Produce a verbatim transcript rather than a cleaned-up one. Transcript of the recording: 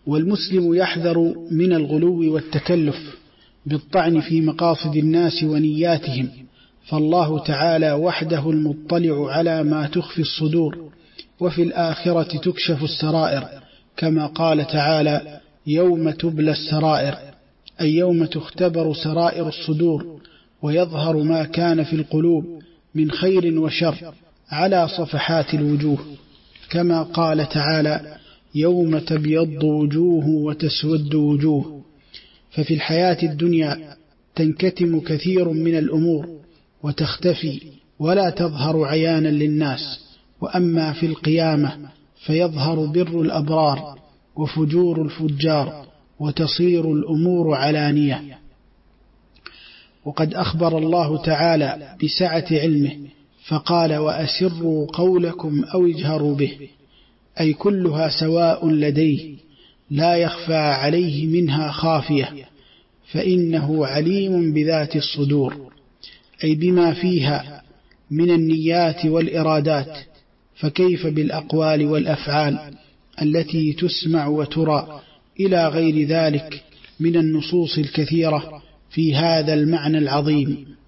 والمسلم يحذر من الغلو والتكلف بالطعن في مقاصد الناس ونياتهم، فالله تعالى وحده المطلع على ما تخفي الصدور، وفي الآخرة تكشف السرائر، كما قال تعالى: يوم تبلى السرائر، أي يوم تختبر سرائر الصدور ويظهر ما كان في القلوب من خير وشر على صفحات الوجوه، كما قال تعالى: يوم تبيض وجوه وتسود وجوه. ففي الحياة الدنيا تنكتم كثير من الأمور وتختفي ولا تظهر عيانا للناس، وأما في القيامة فيظهر بر الأبرار وفجور الفجار، وتصير الأمور علانية. وقد أخبر الله تعالى بسعة علمه فقال: وأسروا قولكم أو اجهروا به، أي كلها سواء لديه لا يخفى عليه منها خافية، فإنه عليم بذات الصدور، أي بما فيها من النيات والإرادات، فكيف بالأقوال والأفعال التي تسمع وترى إلى غير ذلك من النصوص الكثيرة في هذا المعنى العظيم.